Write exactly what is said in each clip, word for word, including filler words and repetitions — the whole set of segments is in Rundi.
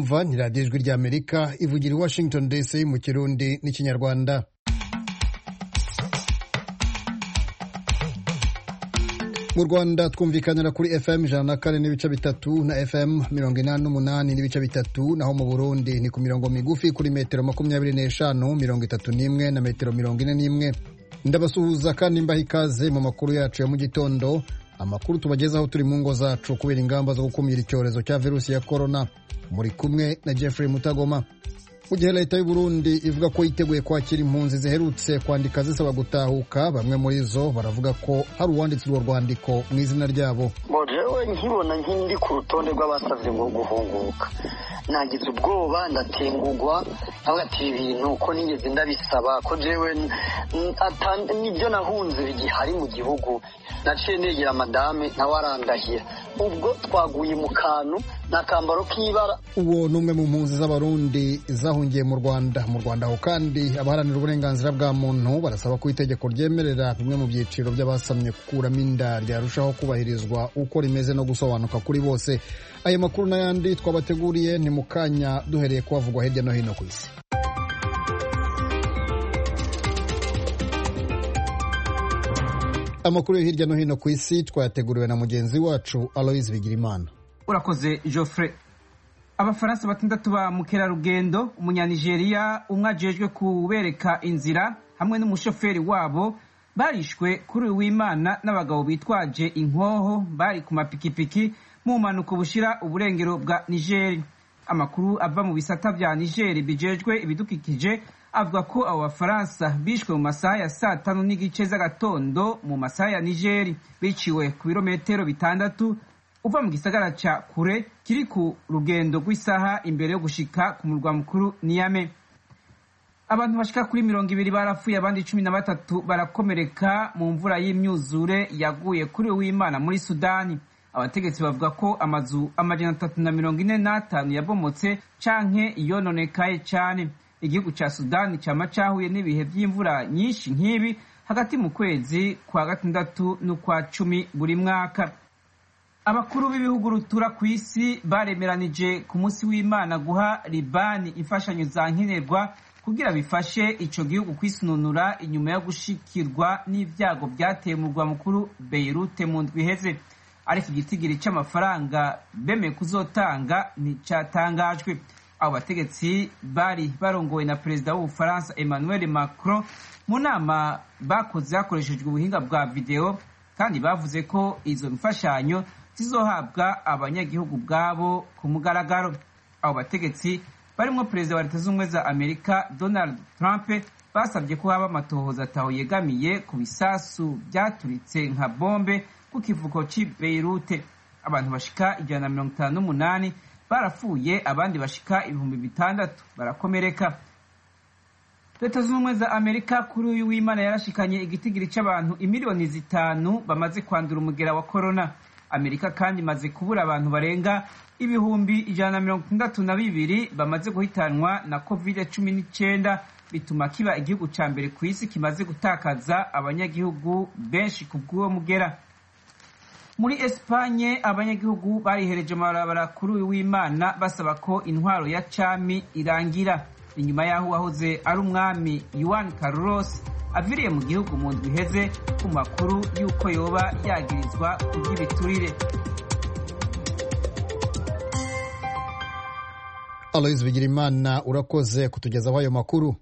mwumva ni radiyo ijwi ry'Amerika ivugira i Washington D C mu Kirundi n'Ikinyarwanda. Mu Rwanda twumvikanira kuri F M ijana na kane n'ibice bitatu na F M mirongo inani n'umunani n'ibice bitatu, naho mu Burundi ni ku mirongo migufi kuri metero makumyabiri n'eshanu, mirongo itatu n'imwe na metero mirongo ine n'imwe. Ndabasuhuza kandi mbaha ikaze mu makuru yacu ya mu gitondo, amakuru tubagezaho turi mu ngo zacu kubera ingamba zo gukumira icyorezo cya virusi ya corona. Muri kumwe na Jeffrey Mutagoma. Mu gihe leta y'u Burundi ivuga ko yiteguye kwakira impunzi ziherutse kwandika zisaba gutahuka, bamwe muri zo baravuga ko hari uwanditse urwo rwandiko mu izina ryabo. Jewe nkibona nkindi ku rutonde rw'abasavye ngo guhunguka, nagize ubwoba ndatengugwa, aho ati ibintu ko nigeze ndabisaba ko jewe nibyo nahunze bigihari mu gihugu. Naciye negera madame nawarandahira, ubwo twaguye mu kantu nakambaro k'ibara. Uwo numwe mu mpunzi z'abarundi zahungiye mu Rwanda. Mu Rwanda ho kandi abaharanira uburenganzira bwa muntu barasaba ko itegeko ryemerera bimwe mu byiciro by'abasamye gukuramo inda ryarushaho kubahirizwa uko rimeze no gusobanuka kuri bose. Aya makuru n'ayandi twabateguriye ni mu kanya, duhereye kuhavugwa hirya no hino ku isi. Amakuru yo hirya no hino ku isi twayateguriwe na mugenzi wacu Aloise Bigirimana. Urakoze Geoffrey. Abafaransa batandatu ba mukerarugendo, umunyanigeriya umwe ajejwe kubereka inzira hamwe n'umushoferi wabo barishwe kuri w'Imana n'abagabo bitwaje inkoho bari ku mapikipiki mu mpanuka bushira uburengero bwa Niger. Amakuru ava mu bisata vya Niger bijejwe ibidukikije avuga ko abo Bafaransa bishwe mu masaha ya saa tanu n'igice z'agatondo mu masaha ya Niger, biciwe ku birometero bitandatu uva mu gisagara ca Kure kiri ku rugendo rw'isaha imbere yo gushika ku murwa mukuru Niamey. Abantu bashika kuri mirongo ibiri barapfuye, abandi cumi na batatu barakomereka mu mvura y'imyuzure yaguye kuri w'Imana muri Sudani. Abategetsi bavuga ko amazu amajana atatu na mirongo ine n'atanu yabomotse canke yononekaye cane. Igihugu ca Sudani cama cahuye n'ibihe vy'imvura nyinshi nk'ibi hagati mu kwezi kwa gatandatu n'ukwa cumi buri mwaka. Abakuru b'ibihugu rutura ku isi baremeranije ku munsi w'Imana guha Libani imfashanyo za nkenerwa kugira bifashe ico gihugu kwisununura inyuma yo gushikirwa n'ivyago byateye mu murwa mukuru Beirut mu ndwi iheze. Ariko igitigiri c'amafaranga bemeye kuzotanga nticatangajwe. Abo bategetsi bari barongowe na perezida w'Ubufaransa Emmanuel Macron mu nama bakoze hakoreshejwe ubuhinga bwa video, kandi bavuze ko izo mfashanyo zizohabwa abanyagihugu bwabo ku mugaragaro. Abo bategetsi barimo perezida wa Leta Zunze Ubumwe za Amerika Donald Trump basabye ko haba amatohoza ataho yegamiye ku bisasu byaturitse nka bombe ku kivuko c'i Beirut. Abantu bashika ijana na mirongo itanu n'umunani barapfuye, abandi bashika ibihumbi bitandatu barakomereka. Leta Zunze Ubumwe za Amerika kuri uyu w'Imana yarashikanye igitigiri c'abantu imiliyoni zitanu bamaze kwandura umugera wa corona. Amerika kandi imaze kubura abantu barenga ibihumbi ijana na mirongo itandatu na bibiri bamaze guhitanwa na covid cumi n'icenda, bituma kiba igihugu ca mbere ku isi kimaze gutakaza abanyagihugu benshi ku bw'uwo mugera. Muri Espanye abanyagihugu barihereje amabarabara kuri uyu w'Imana basaba ko intwaro ya cami irangira, inyuma yaho wahoze ari umwami Juan Carlos aviriye mu gihugu mu ndwi iheze ku makuru y'uko yoba yagirizwa kuby'ibiturire. Aloise Bigirimana, urakoze kutugezaho ayo makuru.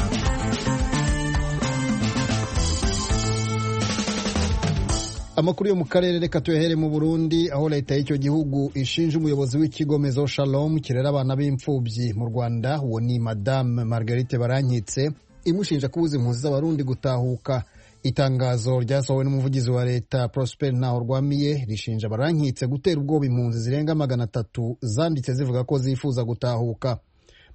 Amakuru yo mu karere reka tuyahere mu Burundi, aho leta y'icyo gihugu ishinja umuyobozi w'ikigo Maison Shalom kirera abana b'imfubyi mu Rwanda, uwo ni Madame Marguerite Barankitse, imushinja kubuza impunzi z'abarundi gutahuka. Itangazo ryasohowe n'umuvugizi wa leta Prosper Ntahorwamiye rishinja Barankitse gutera ubwoba impunzi zirenga magana atatu zanditse zivuga ko zifuza gutahuka.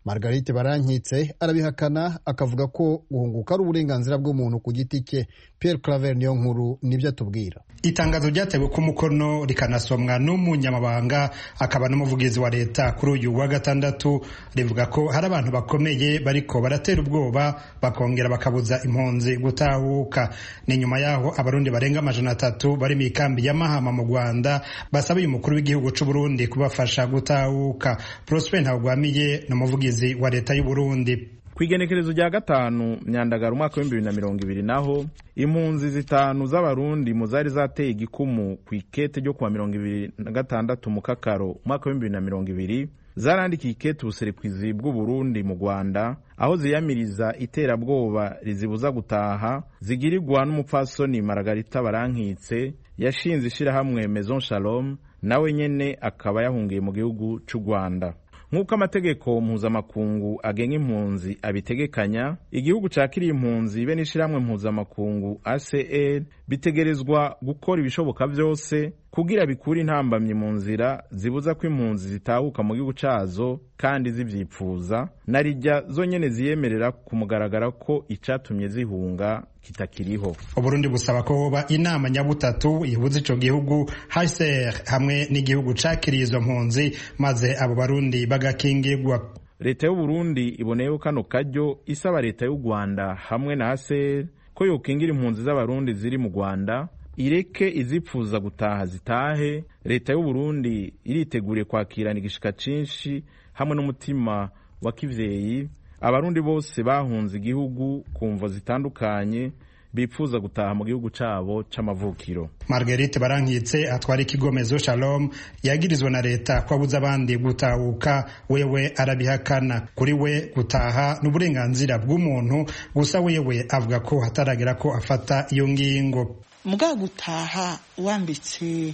Margarite Barankitse arabihakana akavuga ko guhunguka ari uburenganzira bw'umuntu ku giti cye. Pierre Claver niyo nkuru nibyo atubwira. Itangazo ryatewe ku mukono rikanasomwa n'umunyamabanga akaba n'umuvugizi wa leta kuri uyu wa gatandatu rivuga ko hari abantu bakomeye bariko baratera ubwoba bakongera bakabuza impunzi gutahuka. Ni nyuma yaho abarundi barenga amajana atatu bari mu ikambi ya Mahama mu Rwanda basaba uyu mukuru w'igihugu c'u Burundi kubafasha gutahuka. Prosper Ntawugwamiye n'umuvugizi wa leta y'u Burundi. Kwigenekerezo rya gatanu Myandagara umwaka wa bibiri na mirongo ibiri naho impunzi zitanu z'abarundi mu zari zateye igikumu ku ikete ryo kuwa mirongo ibiri na gatandatu mu Kakaro umwaka wa bibiri na mirongo ibiri zarandikiye ikete ubuserukizi bw'u Burundi mu Rwanda aho ziyamiriza iterabwoba rizibuza gutaha zigirirwa n'umupfasoni Margarita Barankitse yashinze ishirahamwe Maison Shalom nawe nyene akaba yahungiye mu gihugu c'u Rwanda. Nk'uko amategeko mpuzamakungu agenga impunzi abitegekanya, igihugu cakiriye impunzi be n'ishirahamwe mpuzamakungu A C R bitegerezwa gukora ibishoboka vyose kugira bikure intambamye mu nzira zibuza ko impunzi zitahuka mu gihugu cazo kandi zivyipfuza narijya zonyene ziyemerera kumugaragara ko icatumye zihunga kitakiriho. Uburundi busaba ko hoba inama nyabutatu ihuza ico gihugu H C R hamwe n'igihugu cakiriye izo mpunzi maze abo barundi bagakingirwa. Leta y'u Burundi iboneyeho kano karyo isaba leta y'u Rwanda hamwe na H C R ko yokingira impunzi z'abarundi ziri mu Rwanda ireke izipfuza gutaha zitahe. Leta y'u Burundi iriteguriye kwakirana igishika cinshi hamwe n'umutima wa kivyeyi abarundi bose bahunze igihugu kumvo zitandukanye bipfuza gutaha mu gihugu cabo c'amavukiro. Margarite Barankitse atwara ikigo Maison Shalom yagirizwe na leta ko abuza abandi gutahuka, wewe arabihakana. Kuri we gutaha n'uburenganzira bw'umuntu, gusa wewe avuga ko hataragera ko afata iyo ngingo. Muga gutaha wambitse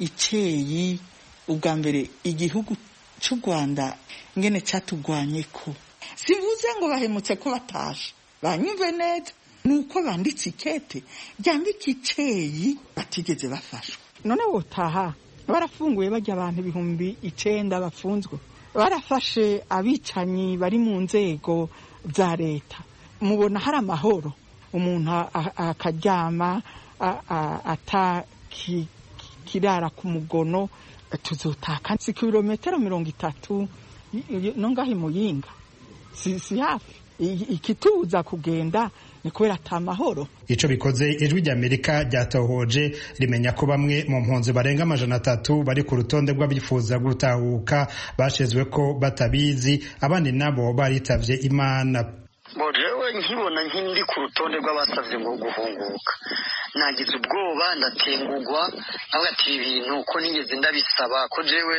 iceyi ubwa mbere igihugu c'u Rwanda ngene catugwanye ko sivuze ngo bahemutse ko batashe banyumve neza nuko banditse ikete ryandika iceyi batigeze bafashwa. None wotaha barafunguye bajya abantu ibihumbi icenda bafunzwe, barafashe abicanyi bari mu nzego za leta, mubona hari amahoro umuntu akaryama ata kirara ku mugono. Tuzotaka si kilometero mirongo itatu nongahi Muyinga, si, si hafi. Ikituza kugenda ni kubera atamahoro. Ico bikoze ijwi ry'Amerika ryatohoje rimenya ko bamwe mu mpunzi barenga amajana atatu bari ku rutonde rw'abifuza gutahuka bashezwe ko batabizi, abandi nabo baritavye Imana. Bojewe nkibona nkindi ku rutonde rw'abasavye ngo guhunguka nagize ubwoba ndatengugwa navuga ati ibintu ko nigeze ndabisaba ko jewe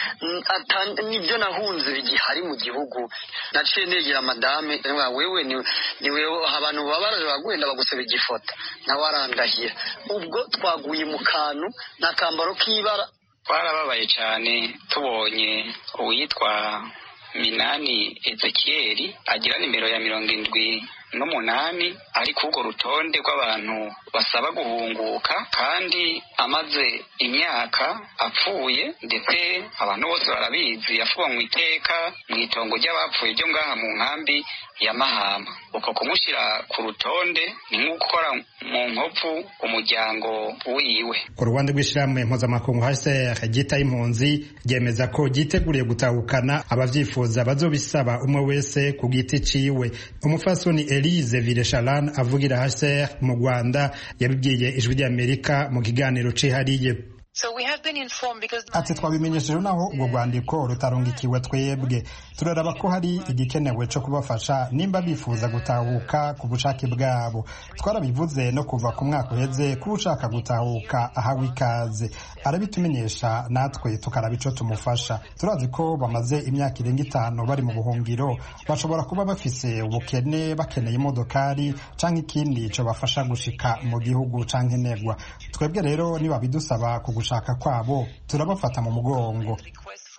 nibyo nahunze bigihari mu gihugu. Naciye negera madame wewe ni niwe abantu babaraje bagwenda bagusaba igifota nawe arandahira. Ubwo twaguye mu kantu nakambaro k'ibara twarababaye cyane tubonye uwitwa Minani Ezekieli agira nimero ya mirongo indwi n'umunani ari kurwo rutonde rw'abantu basaba guhunguka kandi amaze imyaka apfuye, ndetse abantu bose barabizi yafuwe mu iteka mu itongo ry'abapfuye ryo ngaha mu nkambi ya Mahama. Uko kumushira ku rutonde ni nk'ukora mu nkovu umuryango wiwe. Ku Rwanda rw'ishirahamwe mpuzamakungu H C R gita impunzi ryemeza ko giteguriye gutahukana abavyifuza bazobisaba umwe wese ku giti ciwe. Umufasoni Elise Villechalane avugira H C R mu Rwanda yabibwiye ijwi ry'Amerika mu kiganiro cihariye. So we have been informed because ati twabimenyesheje naho ubwo rwandiko rutarungikiwe twebwe turaraba ko hari igikenewe cyo kubafasha nimba bifuza gutahuka ku bushake bwabo. Twarabivuze no kuva ku mwaka uheze ko ushaka gutahuka ahawe ikaze arabitumenyesha natwe tukaraba ico tumufasha. Turazi ko bamaze imyaka irenga itanu bari mu buhungiro, bashobora kuba bafise ubukene bakeneye imodokari canke ikindi ico bafasha gushika mu gihugu canke negwa. Twebwe rero niba bidusaba ku gushaka kwabo turabafata mu mugongo.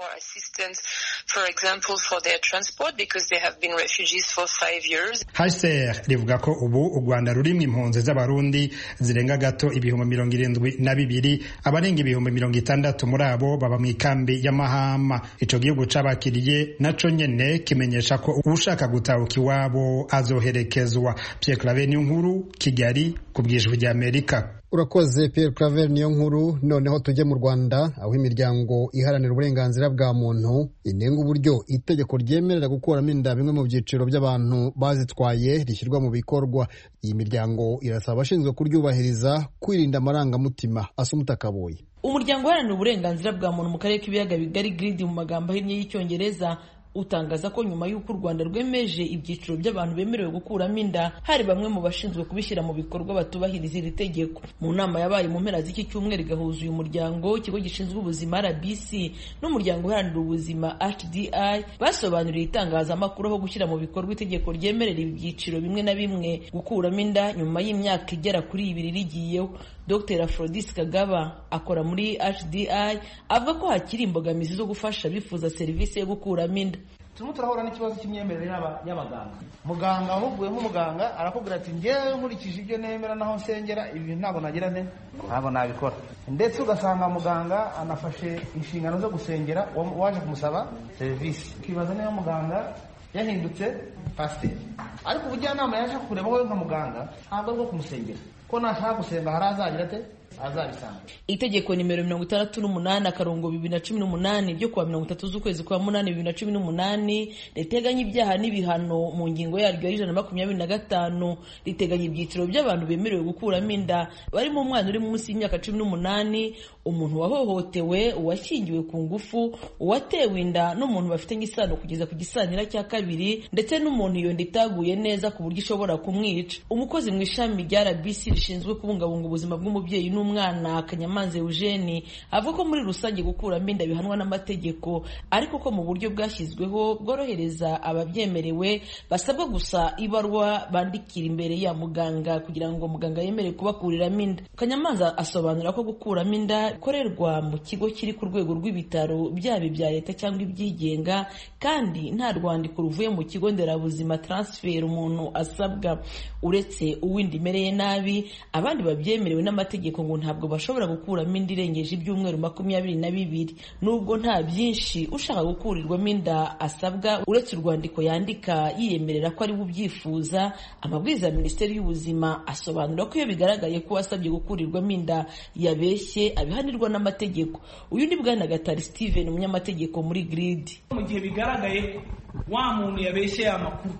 for assistance, for example, for their transport because they have been refugees for five years. H C R rivuga ko ubu u Rwanda rurimwe impunzi z'abarundi zirenga gato ibihumbi mirongo irindwi na bibiri, abarenga ibihumbi mirongo itandatu muri abo baba mu ikambi ya Mahama. Ico gihugu cabakiriye naco nyene kimenyesha ko ushaka gutahuka iwabo azoherekezwa. Pierre Claver niyo nkuru, Kigali, ku bw'Ijwi ry'Amerika. Urakoze Pierre Claver niyo nkuru. Noneho tujye mu Rwanda aho imiryango iharanira uburenganzira bwa muntu inenga uburyo itegeko ryemerera gukuramo inda bimwe mu byiciro by'abantu bazitwaye rishyirwa mu bikorwa. Iyi miryango irasaba abashinzwe kuryubahiriza kwirinda amarangamutima. Asumuta Kaboyi. Umuryango uharanira uburenganzira bwa muntu mu karere k'ibiyaga bigari G R I D mu magambo ahinnye y'Icyongereza utangaza ko nyuma y'uko u Rwanda rwemeje ibyiciro by'abantu bemerewe gukuramo inda hari bamwe mu bashinzwe kubishyira mu bikorwa batubahiriza iri tegeko. Mu nama yabaye mu mpera z'iki cyumweru igahuza uyu muryango, ikigo gishinzwe ubuzima R B C n'umuryango uharanira ubuzima H D I basobanuriye itangazamakuru aho gushyira mu bikorwa itegeko ryemerera ibyiciro bimwe na bimwe gukuramo inda nyuma y'imyaka igera kuri ibiri rigiyeho. Doctor Aphrodis Kagaba akora muri H D I avuga ko hakiri imbogamizi zo gufasha bifuza serivisi yo gukuramo inda. Turimo turahura n'ikibazo cy'imyemerere y'abaganga. Muganga ahuguye nk'umuganga arakubwira ati ngewe nkurikije ibyo nemera naho nsengera ibi ntabwo nagira nte ntabwo nabikora. Ndetse ugasanga muganga anafashe inshingano zo gusengera waje kumusaba serivisi. Ukibaza niba muganga yahindutse pasiteri, ariko ubujyanama yaje kureba wowe nka muganga ntabwo bwo kumusengera ko nashaka gusenga hari azagira ate azabisanga. Itegeko nimero mirongo itandatu n'umunani akarongo bibiri na cumi n'umunani ryo kuwa mirongo itatu z'ukwezi kwa munani bibiri na cumi n'umunani riteganya ibyaha n'ibihano mu ngingo yaryo y'ijana na makumyabiri na gatanu riteganya ibyiciro by'abantu bemerewe gukuramo inda barimo umwana uri munsi y'imyaka cumi n'umunani, umuntu wahohotewe, uwashyingiwe ku ngufu, uwatewe inda n'umuntu bafitanye isano kugeza ku gisanira cya kabiri, ndetse n'umuntu iyo nda itaguye neza ku buryo ishobora kumwica. Umukozi mu ishami rya R B C rishinzwe kubungabunga ubuzima bw'umubyeyi n'umwana Kanyamanza Eugene avuga ko muri rusange gukuramo inda bihanwa n'amategeko, ariko ko mu buryo bwashyizweho bworohereza ababyemerewe basabwa gusa ibarwa bandikira imbere ya muganga kugira ngo muganga yemere kubakuriramo inda. Kanyamanza asobanura ko gukuramo inda ikorerwa mu kigo kiri ku rwego rw'ibitaro byaba ibya leta cyangwa ibyigenga, kandi nta rwandiko ruvuye mu kigo nderabuzima transfer umuntu asabwa. Uretse uwindi imereye nabi, abandi babyemerewe n'amategeko ngo ntabwo bashobora gukuramo inda irengeje ibyumweru makumyabiri na bibiri. Nubwo nta byinshi ushaka gukurirwamo inda asabwa uretse urwandiko yandika yiyemerera ko ari bubyifuza, amabwiriza ya Minisiteri y'Ubuzima asobanura ko iyo bigaragaye ko wasabye gukurirwamo inda yabeshye abihanirwa n'amategeko. Uyu ni Bwana Gatari Steven, umunyamategeko muri G R I D. Mu gihe bigaragaye wa muntu yabeshye amakuru,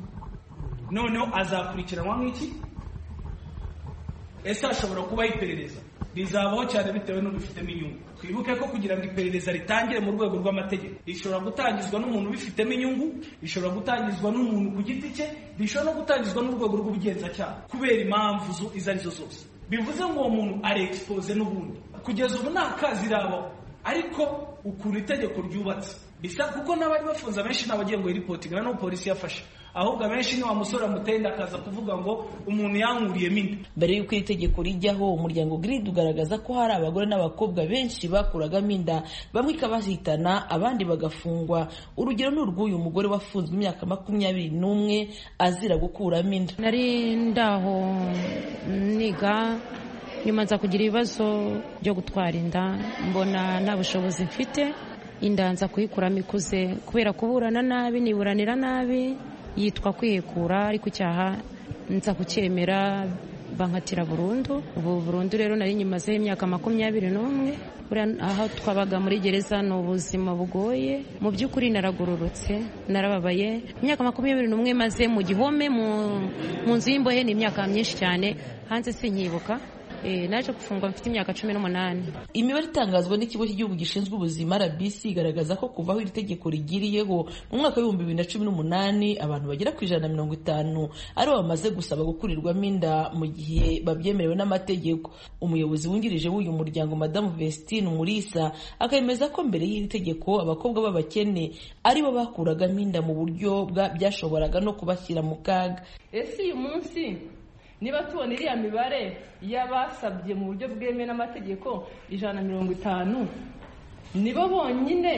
noneho azakurikiranwa nk'iki? Ese ashobora kuba iperereza bizabaho cyane bitewe n'ubifitemo inyungu. Twibuke ko kugira ngo iperereza ritangire mu rwego rw'amategeko rishobora gutangizwa n'umuntu ubifitemo inyungu, rishobora gutangizwa n'umuntu ku giti cye, rishobora no gutangizwa n'urwego rw'ubugenzacyaha kubera impamvu izo arizo zose. Bivuze ngo uwo muntu ari expose n'ubundi. Kugeza ubu nta kazi irabaho, ariko ukuntu itegeko ryubatse bisa kuko n'abari bafunze abenshi n'abagiye ngo iripotinga no polisi yafashe, ahubwo abenshi ni wa musore amutenda akaza kuvuga ngo umuntu yankuriye minda. Mbere y'uko iri tegeko rijyaho, umuryango G R I D ugaragaza ko hari abagore n'abakobwa benshi bakuragamo inda, bamwe ikabahitana abandi bagafungwa. Urugero ni urw'uyu mugore wafunzwe imyaka makumyabiri n'umwe azira gukuramo inda. Nari ndaho niga nyuma nza kugira ibibazo byo gutwara inda, mbona nta bushobozi mfite, inda nza kuyikuramo ikuze kubera kuburana nabi, niburanira nabi, yitwa kwihekura, ariko icyaha nza kucyemera bankatira burundu. Ubu burundu rero nari nyimazeho imyaka makumyabiri n'umwe. Aho twabaga muri gereza ni ubuzima bugoye, mu by'ukuri naragororotse, narababaye. Imyaka makumyabiri n'umwe maze mu gihome mu nzu y'imbohe ni imyaka myinshi cyane, hanze sinkibuka. Eh, naje gufungwa mfite imyaka cumi n'umunani. Imibare itangazwa n'ikigo cy'igihugu gishinzwe ubuzima R B C igaragaza ko kuva aho iri tegeko rigiriyeho mu mwaka w'ibihumbi bibiri na cumi n'umunani abantu bagera ku ijana na mirongo itanu aribo bamaze gusaba gukurirwamo inda mu gihe babyemerewe n'amategeko. Umuyobozi wungirije w'uyu muryango Madamu Vestine Umulisa akemeza ko mbere y'iri tegeko abakobwa b'abakene aribo bakuragamo inda mu buryo byashoboraga no kubashyira mu kaga. Ese uyu munsi niba tubona iriya mibare y'abasabye mu buryo bwemewe n'amategeko ijana na mirongo itanu, nibo bonyine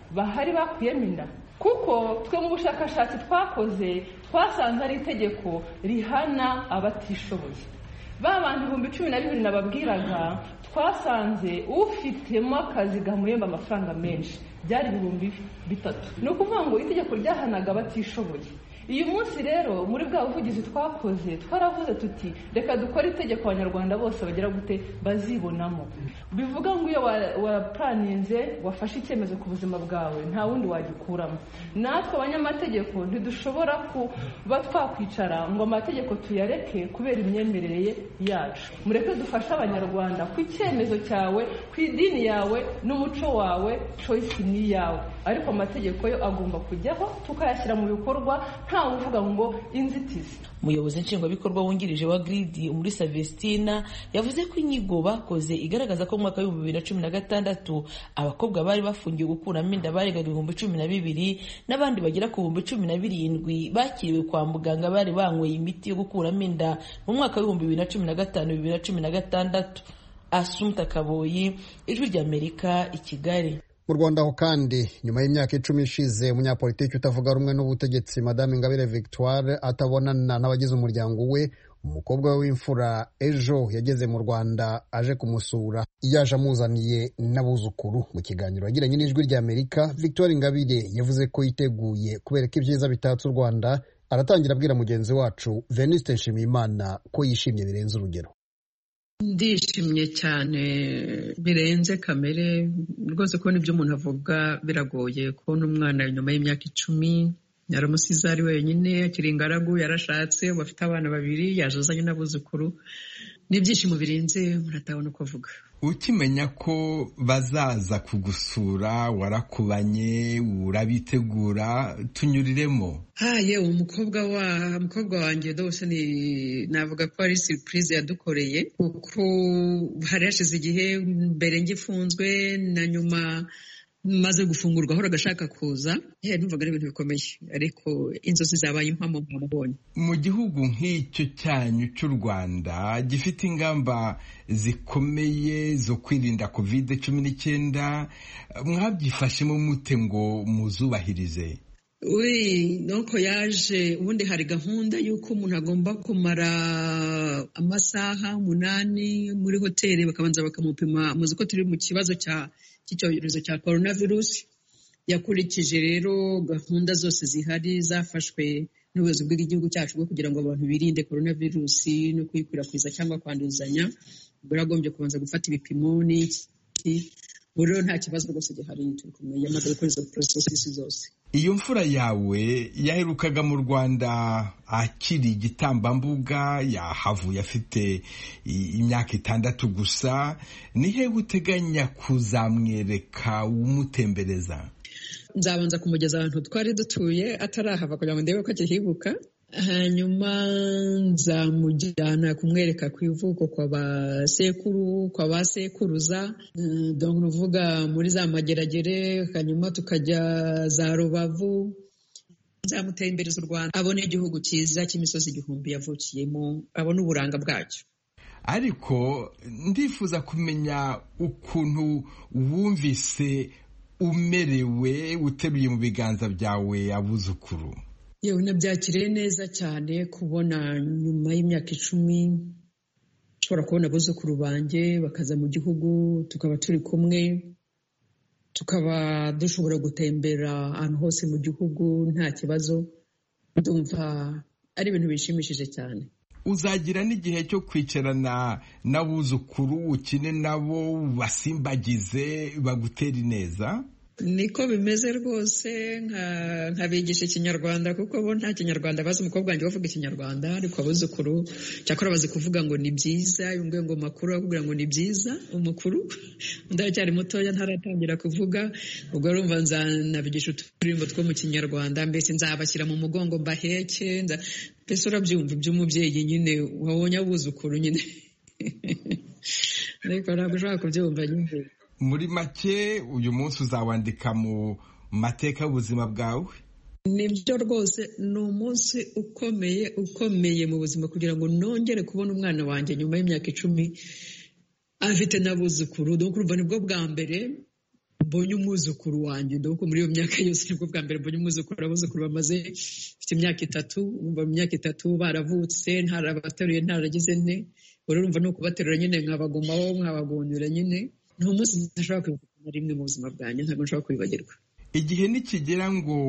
bahari bakuyemo inda? Kuko twe mu bushakashatsi twakoze twasanze ari itegeko rihana abatishoboye. Ba bantu ibihumbi cumi na bibiri nababwiraga twasanze ufitemo akazi gamuhemba amafaranga menshi byari ibihumbi bitatu. Ni ukuvuga ngo itegeko ryahanaga abatishoboye. Uyu munsi rero muri bwa buvugizi twakoze twaravuze tuti reka dukore itegeko abanyarwanda bose bagera gute bazibonamo. Bivuga ngo iyo waraplaninze wafashe icyemezo ku buzima bwawe nta wundi wagikuramo. Natwe abanyamategeko ntidushobora kuba twakwicara ngo amategeko tuyareke kubera imyemerere yacu. Mureke dufashe abanyarwanda ku icyemezo cyawe, ku idini yawe n'umuco wawe, choice ni yawe. Ariko amategeko yo agomba kujyaho tukayashyira mu bikorwa nta uvuga ngo inzitizi. Umuyobozi nshingwabikorwa wungirije wa G R I D muri Savestina yavuze ko inyigo bakoze igaragaza ko mu mwaka w'ibihumbi bibiri na cumi na gatandatu abakobwa bari bafungiwe gukuramo inda barengaga ibihumbi cumi na bibiri n'abandi bagera ku bihumbi cumi na birindwi bakiriwe kwa muganga bari banyweye imiti yo gukuramo inda mu mwaka w'ibihumbi bibiri na cumi na gatanu bibiri na cumi na gatandatu. Assumpta Kaboyi, Ijwi ry'Amerika, i Kigali. Mu Rwanda ho kandi nyuma y'imyaka icumi ishize umunyapolitiki utavuga rumwe n'ubutegetsi Madame Ingabire Victoire atabonana n'abagize umuryango we, umukobwa we w'imfura ejo yageze mu Rwanda aje kumusura, yaje amuzaniye n'abuzukuru. Mu kiganiro yagiranye n'Ijwi ry'Amerika, Victoire Ingabire yavuze ko yiteguye kubereka ibyiza bitatse u Rwanda. Aratangira abwira mugenzi wacu Venuste Nshimiyimana ko yishimye birenze urugero. Ndishimye cyane birenze kamere rwose, kubona ibyo umuntu avuga biragoye. Kubona umwana nyuma y'imyaka icumi yaramusize ari wenyine, akiri ingaragu, yarashatse, bafite abana babiri, yaje azanye n'abuzukuru. N'ibyishimo birenze muratabona uko avuga. Ukimenya ko bazaza kugusura warakubanye urabitegura, tunyuriremo. Ah yewe umukobwa wa umukobwa wanjye dose ni navuga ko ari surprise yadukoreye, kuko hari hashize igihe mbere ngifunzwe na nyuma maze gufungurwa ahora agashaka kuza. Eh numvaga ari ibintu bikomeye, ariko inzozi zabaye impamo mwabonye. Mu gihugu nk'icyo cyanyu cy'u Rwanda gifite ingamba zikomeye zo kwirinda covid cumi n'icyenda, mwabyifashemo mute ngo muzubahirize? Oui, nuko yaje ubundi hari gahunda y'uko umuntu agomba kumara amasaha umunani muri hoteli bakabanza bakamupima. Muzi ko turi mu kibazo cya cy'icyorezo cya coronavirus. Yakurikije rero gahunda zose zihari zafashwe n'ubuyobozi bw'igihugu cyacu bwo kugira ngo abantu birinde coronavirus no kuyikwirakwiza cyangwa kwanduzanya. Baragombye kubanza gufata ibipimo n'iki. Buriho nta kibazo rwose gihari, turi kumwe yamaze gukora izo processes zose. Iyo mfura yawe yaherukaga mu Rwanda akiri igitambambuga, yahavuye afite imyaka itandatu gusa. Ni he uteganya kuzamwereka umutembereza? Nzabanza kumugeza ahantu twari dutuye atarahava kugira ngo ndebe ko akihibuka, hanyuma nzamujyana kumwereka ku ivuko kwa basekuru, kwa basekuruza, donc nuvuga muri za Mageragere, hanyuma tukajya za Rubavu. Nzamutembereza u Rwanda, abone igihugu cyiza cy'imisozi igihumbi yavukiyemo, abone uburanga bwacyo. Ariko ndifuza kumenya ukuntu wumvise umerewe uteruye mu biganza byawe abuzukuru. Yewe nabyakiriye neza cyane kubona nyuma y'imyaka icumi nshobora kubona abuzukuru banjye bakaza mu gihugu, tukaba turi kumwe, tukaba dushobora gutembera ahantu hose mu gihugu nta kibazo. Ndumva ari ibintu bishimishije cyane. Uzagira n'igihe cyo kwicarana n'abuzukuru ukine nabo, basimbagize, bagutera neza? Niko bimeze rwose, nkabigisha ikinyarwanda kuko bo nta kinyarwanda bazi. Umukobwa wanjye bavuga ikinyarwanda, ariko abuzukuru cyakora bazi kuvuga ngo ni byiza. Yumwe ngo makuru akubwira ngo ni byiza umukuru, ndacyari mutoya ntaratangira kuvuga. Ubwo urumva nzanabigisha uturirimbo two mu kinyarwanda, mbese nzabashyira mu mugongo mbaheke. Mbese urabyumva iby'umubyeyi nyine wabonye abuzukuru nyine ariko ntabwo ushobora kubyumva nyine. Muri make uyu munsi uzawandika mu mateka y'ubuzima bwawe? Nibyo rwose, ni umunsi ukomeye ukomeye mu buzima kugira ngo nongere kubona umwana wanjye nyuma y'imyaka icumi afite n'abuzukuru. Donc urumva nibwo bwa mbere mbonye umwuzukuru wanjye ndabona muri iyo myaka yose nibwo bwa mbere mbonye umwuzukuru abuzukuru bamaze bafite imyaka itatu mu myaka itatu baravutse ntarabateruye ntaragize nte rero urumva no kubaterura nyine nkabagumaho nkabagundura nyine ni umunsi ntashobora kwibuka na rimwe mu buzima bwanjye ntabwo nshobora kwibagirwa. Igihe nikigera ngo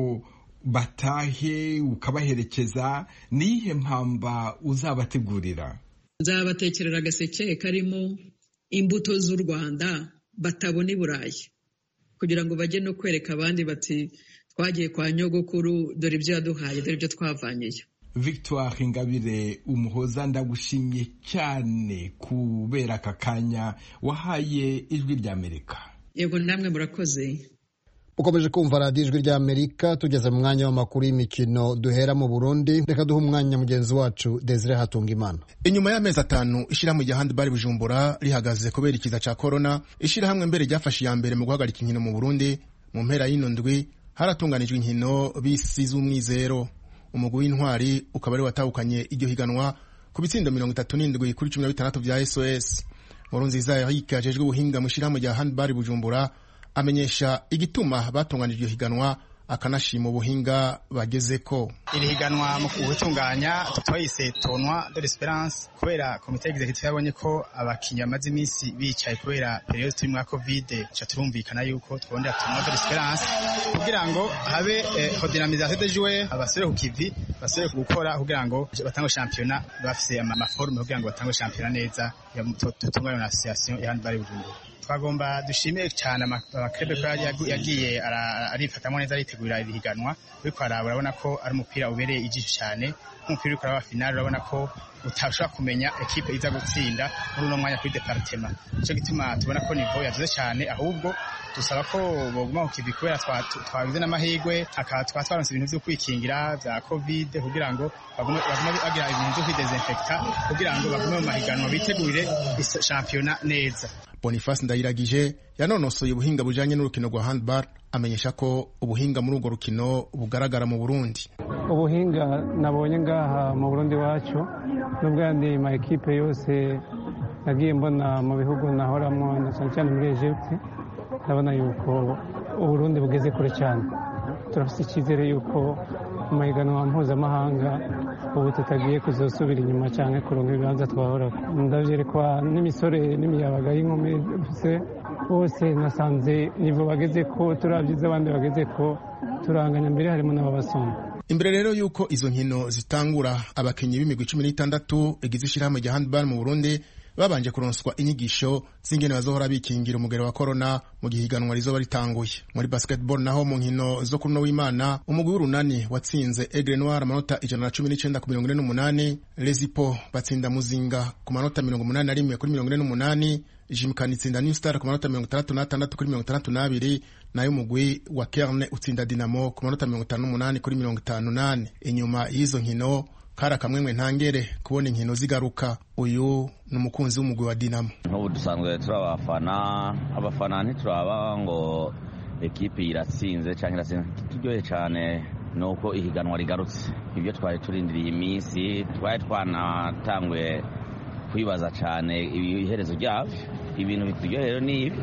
batahe ukabaherekeza niyihe mpamba uzabategurira? Nzabatekerera agaseke karimo imbuto z'u Rwanda batabona i Burayi kugira ngo bajye no kwereka abandi bati twagiye kwa nyogokuru dore ibyo yaduhaye dore ibyo twavanyeyo. Victoire Ingabire Umuhoza, ndagushimye cyane kubera aka kanya wahaye Ijwi ry'Amerika. Yego namwe murakoze. Ukomeje kumva radiyo Ijwi ry'Amerika, tugeze mu mwanya w'amakuru y'imikino duhera mu Burundi. Reka duhe umwanya mugenzi wacu Desire Hatungimana. Inyuma y'amezi atanu ishirahamwe rya handball Bujumbura rihagaze kubera ikiza ca corona, ishirahamwe mbere ryafashe ya mbere mu guhagarika inkino mu Burundi. Mu mpera y'ino ndwi haratunganijwe inkino bisize umwizero. Umugwi w'intwari ukaba ari watahukanye iryo higanwa ku bitsindo mirongo itatu n'indwi kuri cumi na bitandatu vya S O S. Nkurunziza Eric ajejwe ubuhinga mu ishirahamwe rya handball Bujumbura amenyesha igituma batunganije higanwa akanashima ubuhinga bagezeko. Iri higanwa mu gutunganya twayise Tournoi de l'Espérance kubera komite executive yabonye ko abakinnyi bamaze iminsi bicaye kubera periode turimo ya Covid, cha turumvikana yuko twondera Tournoi de l'Espérance kugira ngo habe eh, dynamisation des joueurs, abasore ku kivi basore gukora kugira ngo batange championnat bafise amaforme kugira ngo batange championnat neza ya tutunganya na association ya handball Bujumbura. Twagomba dushimire cyane abakrebe ko yagiye arifatamo neza aritegurira iri higanwa, ariko arabona ko ari umupira ubereye ijisho cyane. Umupira uri kuraba finale urabona ko utashobora kumenya equipe iza gutsinda muri uno mwanya kuri departement. Cyo gituma tubona ko niveau yavuze cyane, ahubwo dusaba ko boguma ku kivi kubera twagize n'amahirwe akaba twatwaronse ibintu byo kwikingira bya Covid kugira ngo bagume bagume bagira ibintu byo kwidesinfecta kugira ngo bagume mu mahiganwa bitegurire championnat neza. Boniface Ndayiragije yanonosoye ubuhinga bujanye n'urukino rwa handball, amenyesha ko ubuhinga muri urwo rukino bugaragara mu Burundi. Ubuhinga nabonye ngaha mu Burundi wacu nubwo yandi ma equipe yose nagiye mbona mu bihugu nahoramwo na cyane cyane muri Egypte, ndabona yuko Uburundi bugeze kure cyane. Turafite icyizere yuko mu mahiganwa mpuzamahanga ubu tutagiye kuzosubira inyuma cyane kuronka ibibanza twahora. Ndavyerekwa n'imisore n'imiyabaga y'inkumi se bose nasanze nivo bageze ko turavyiza abandi bageze ko turanganya mbere harimo n'ababasonga. Imbere rero yuko izo nkino zitangura, abakinyi b'imigwi cumi n'itandatu igize ishirahamwe rya handball mu Burundi babanje kuronswa inyigisho z'ingene bazohora bikingira umugero wa corona mu gihiganwa rizoba ritanguye. Muri basketball naho mu nkino zo kuno w'Imana, umugwi w'urunani watsinze Aigle Noir amanota ijana na cumi n'icenda ku mirongo ine n'umunani, Lezipo batsinda Muzinga ku manota mirongo umunani na rimwe kuri mirongo ine n'umunani, Jimkani itsinda New Star ku manota mirongo itandatu n'atandatu kuri mirongo itandatu n'abiri, nayo umugwi wa Kerne utsinda Dinamo ku manota mirongo itanu n'umunani kuri mirongo itanu n'ane. Inyuma y'izo nkino kara kamwemwe ntangere kubona inkino zigaruka. Uyu n'umukunzi w'umugwi wa Dinamo. Nk'ubu dusanzwe turabafana, abafana ntituraba ngo ekipe iratsinze cyangwa iratsinze. Turyohe cyane nuko ihiganwa rigarutse. Ibyo twari turindiriye iminsi, twari twanatangwe kwibaza cyane ibiherezo ryavyo. Ibintu bituryohe rero ni ibi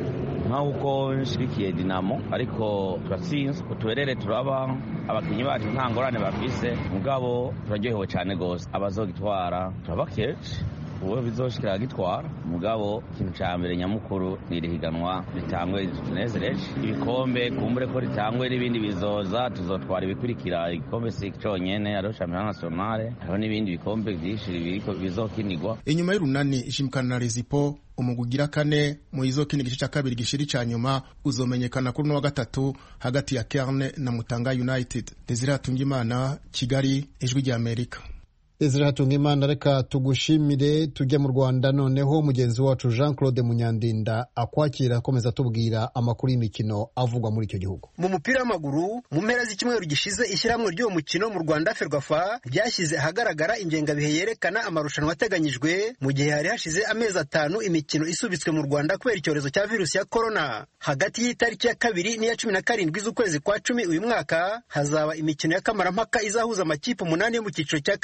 nk'uko nshigikiye Dinamo, ariko turatsinze utuberere turaba abakinyi bacu nta ngorane bafise, mugabo turaryohewe cyane gose. Abazogitwara turabakeje uwo bizoshikira gitwara, mugabo ikintu cya mbere nyamukuru ni irihiganwa ritangwe tunezereje. Ibikombe kumbure ko ritangwe n'ibindi bizoza, tuzotwara ibikurikira. Igikombe si cyonyene, hariho championnat nationale, hariho n'ibindi bikombe byinshi biriko bizokinirwa. Inyuma y'urunani Jimkana na Lezipo, umugwi ugira kane mu izokina igice cya kabiri gishiri cya nyuma uzomenyekana kuri no wa gatatu hagati ya Kerne na Mutanga United. Desire Hatungimana, Kigali, Ijwi ry'Amerika. Desire Hatungimana, reka tugushimire. Tujye mu Rwanda noneho, mugenzi wacu Jean Claude Munyandinda akwakira akomeza tubwira amakuru y'imikino avugwa muri icyo gihugu. Mu mupira w'amaguru, mu mpera z'icyumweru gishize ishyirahamwe ry'uwo mukino mu Rwanda Ferwafa ryashyize ahagaragara ingengabihe yerekana amarushanwa ateganyijwe mu gihe hari hashize amezi atanu imikino isubitswe mu Rwanda kubera icyorezo cya virusi ya corona. Hagati y'itariki ya kabiri n'iya cumi na karindwi z'ukwezi kwa cumi uyu mwaka hazaba imikino ya kamarampaka izahuza amakipe umunani yo mu cyiciro cya kabiri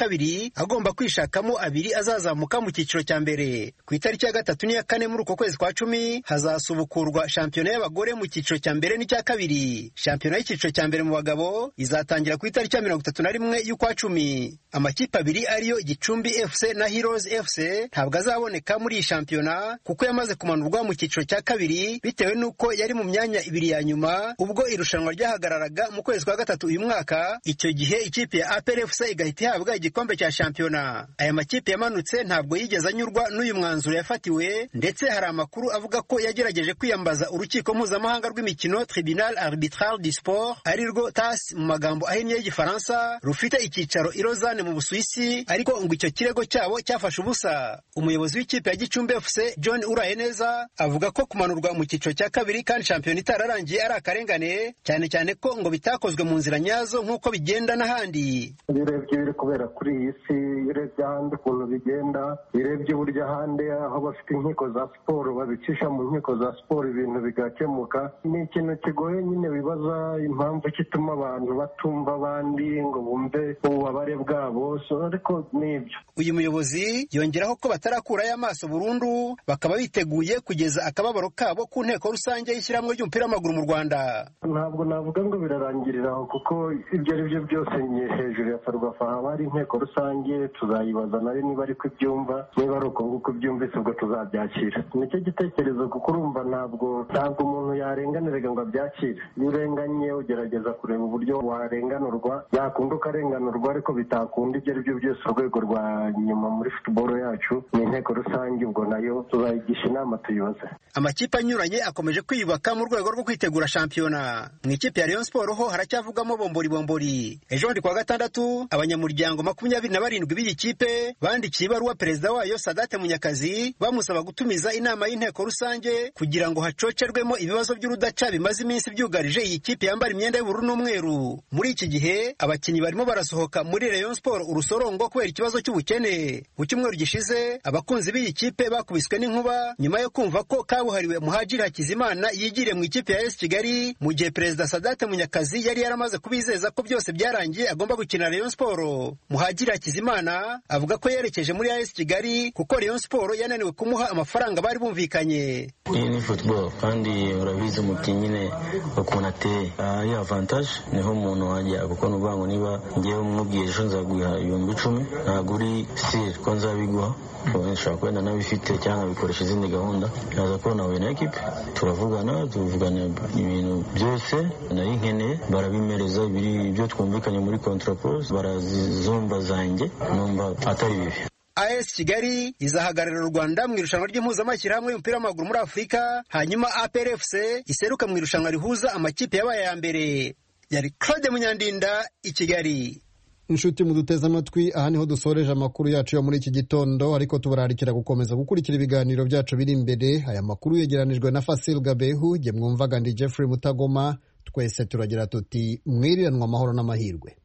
kabiri agomba kwishakamo abiri azazamuka mu cyiciro cya mbere. Ku itariki ya gatatu n'iya kane muri uko kwezi kwa cumi hazasubukurwa shampiyona y'abagore mu cyiciro cya mbere n'icya kabiri. Shampiyona y'icyiciro cya mbere mu bagabo izatangira ku itariki ya mirongo itatu na rimwe y'ukwa cumi. Amakipe abiri ariyo Gicumbi F C na Heroes F C ntabwo azaboneka muri iyi shampiyona kuko yamaze kumanurwa mu cyiciro cya kabiri bitewe n'uko yari mu myanya ibiri ya nyuma ubwo irushanwa ryahagararaga mu kwezi kwa gatatu uyu mwaka. Icyo gihe ikipe ya A P R F C igahita ihabwa igikombe cya shampiyona. Aya makipe yamanutse ntabwo yigeze anyurwa n'uyu mwanzuro yafatiwe, ndetse hari amakuru avuga ko yagerageje kwiyambaza urukiko mpuzamahanga rw'imikino Tribunal Arbitral du Sport ari rwo T A S mu magambo ahinnye y'igifaransa, rufite icyicaro i Lausanne mu Busuwisi, ariko ngo icyo kirego cyabo cyafashe ubusa. Umuyobozi w'ikipe ya Gicumbi F C John Urayeneza avuga ko kumanurwa mu cyiciro cya kabiri kandi shampiyona itararangiye ari akarengane, cyane cyane ko ngo bitakozwe mu nzira nyazo nk'uko bigenda n'ahandi. Urebye biri kubera kuri iyi si, urebye ahandi ukuntu bigenda, urebye uburyo ahandi aho bafite inkiko za siporo babicisha mu nkiko za siporo ibintu bigakemuka, ni ikintu kigoye nyine bibaza impamvu kituma abantu batumva abandi ngo bumve ububabare bwabo, ariko nibyo. Uyu muyobozi yongeraho ko batarakurayo amaso burundu, bakaba biteguye kugeza akababaro kabo ku nteko rusange y'ishyirahamwe ry'umupira w'amaguru mu Rwanda. Ntabwo navuga ngo birarangirira aho kuko ibyo ari byo byose hejuru ya Ferwafa haba hari inteko rusange, tuzayibaza nayo niba ari ko ibyumva, niba ari uko nguko ibyumvise ubwo tuzabyakira. Nicyo gitekerezo kuko urumva ntabwo ntabwo umuntu yarenganirega ngo abyakire. Iyo urenganye ugerageza kureba uburyo warenganurwa, yakunda ukarenganurwa, ariko bitakunda ibyo ari byo byose urwego rwa nyuma muri football yacu ni inteko rusange, ubwo nayo tuzayigisha inama tuyibaze. Amakipe anyuranye akomeje kwiyubaka mu rwego rwo kwitegura shampiyona. Mu ikipe ya Rayon Sport ho haracyavugamo bombori bombori. Ejo ndi kwa gatandatu abanyamuryango makumyabiri na barindwi b'iyi kipe bandikiye ibaruwa perezida wayo Sadate Munyakazi bamusaba gutumiza inama y'inteko rusange kugira ngo hacocerwemo ibibazo by'urudaca bimaze iminsi byugarije iyi kipe yambara imyenda y'ubururu n'umweru. Muri iki gihe abakinnyi barimo barasohoka muri Rayon Sport urusorongo kubera ikibazo cy'ubukene. Mu cyumweru gishize abakunzi b'iyi kipe bakubiswe n'inkuba nyuma yo kumva ko kabuhariwe Muhadjiri Hakizimana yigire mu ikipe ya A S Kigali, mu gihe perezida Sadate Munyakazi yari yaramaze kubizeza ko byose byarangiye agomba gukina Rayon Sport. Muhadjiri Hakizimana avuga ko yerekeje muri A S Kigali kuko Rayon Sport yananiwe kumuha amafaranga bari bumvikanye. Iyi ni football kandi urabizi umukinnyi nyine ukuntu ateye, ari avantage niho umuntu wajya, kuko nuvuga ngo niba ngewe umubwiye ejo nzaguha ibihumbi icumi ntabwo uri sire ko nzabiguha, nshobora kwenda nabifite cyangwa bikoresha izindi gahunda, naza kubona nawe na ekipe turavugana tuvugana ibintu byose nari nkeneye, barabimereza ibiri ibyo twumvikanye muri contrapose, barazumva zanjye numva atari bibi. A S Kigali izahagararira u Rwanda mu irushanwa ry'impuzamashyirahamwe y'umupira w'amaguru muri Afurika, hanyuma A P R F C iseruka mu irushanwa rihuza amakipe yabaye ya mbere. Yari Claude Munyandinda i Kigali. Inshuti muduteze amatwi, aha niho dusoreje amakuru yacu yo muri iki gitondo, ariko tubararikira gukomeza gukurikira ibiganiro byacu biri imbere. Aya makuru yegeranijwe na Fasil Gabehu, jye mwumvaga ndi Jeffrey Mutagoma. Twese turagira tuti mwiriranwa amahoro n'amahirwe.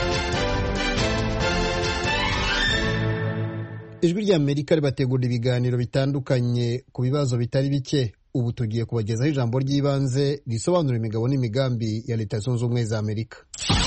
Ijwi ry'Amerika ribategura ibiganiro bitandukanye ku bibazo bitari bike. Ubu tugiye kubagezaho ijambo ry'ibanze risobanura imigabo n'imigambi ya Leta Zunze Ubumwe za Amerika.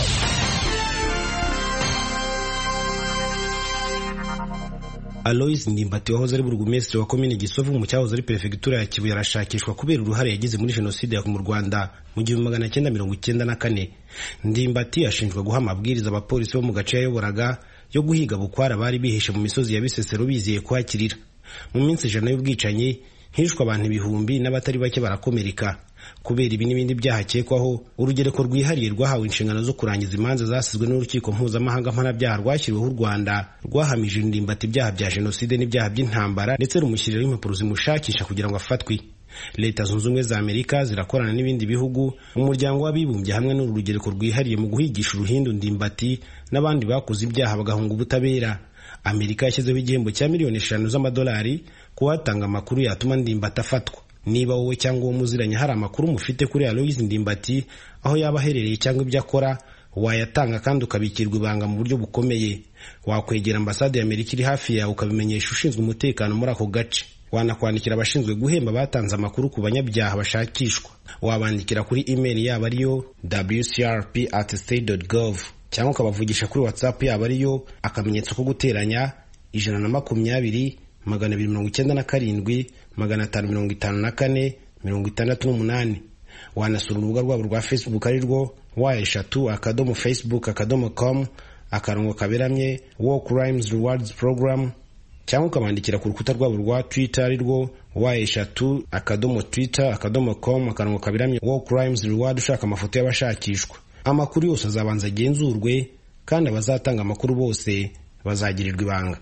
Aloys Ndimbati wahoze ari burugumesitiri wa komine Gisovu mu cyahoze ari perefegitura ya Kibuye arashakishwa kubera uruhare yagize muri jenoside mu Rwanda mu gihumbi magana cyenda mirongo icyenda na kane. Ndimbati ashinjwa guha amabwiriza abapolisi bo mu gace yayoboraga yo guhiga bukwara bari bihishe mu misozi ya Bisesero bizeye kuhakirira. Mu minsi ijana y'ubwicanyi hishwe abantu ibihumbi n'abatari bake barakomereka. Kubera ibi n'ibindi byahakekwaho, urugereko rwihariye rwahawe inshingano zo kurangiza imanza zasizwe n'urukiko mpuzamahanga mpanabyaha rwashyiriweho u Rwanda rwahamije Ndimbati ibyaha bya jenoside n'ibyaha by'intambara ndetse rumushyiriraho impapuro zimushakisha kugira ngo afatwe. Leta Zunze Ubumwe za Amerika zirakorana n'ibindi bihugu, umuryango w'abibumbye hamwe n'uru rugereko rwihariye mu guhigisha uruhindu Ndimbati n'abandi bakoze ibyaha bagahunga ubutabera. Amerika yashyizeho igihembo cya miliyoni eshanu z'amadolari kuwatanga amakuru yatuma Ndimbati afatwa. Niba wowe cyangwa uwo muziranye hari amakuru mufite kuri Aloys Ndimbati, aho yaba aherereye cyangwa ibyo akora, wayatanga kandi ukabikirwa ibanga mu buryo bukomeye. Wakwegera ambasade ya Amerika iri hafi yawe ukabimenyesha ushinzwe umutekano muri ako gace. Wanakwandikira abashinzwe guhemba batanze amakuru ku banyabyaha bashakishwa. Wabandikira kuri email yabo ariyo w c r p at state dot gov. cyangwa ukabavugisha kuri WhatsApp yabo ariyo akamenyetso ko guteranya ijana na makumyabiri magana abiri mirongo icyenda na karindwi magana atanu mirongo itanu na kane mirongo itandatu n'umunani. Wanasura urubuga rwabo rwa Facebook ari rwo wa eshatu akadomo facebook akadomo com akarongo kaberamye War Crimes Rewards Program, cyangwa ukabandikira ku rukuta rwabo rwa Twitter ari rwo wa eshatu akadomo twitter akadomo com akarongo kaberamye War Crimes Reward ushaka amafoto y'abashakishwa. Amakuru yose azabanza agenzurwe kandi abazatanga amakuru bose bazagirirwa ibanga.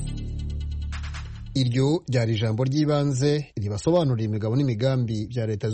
Iryo ryari ijambo ry'ibanze ribasobanurira imigabo n'imigambi bya leta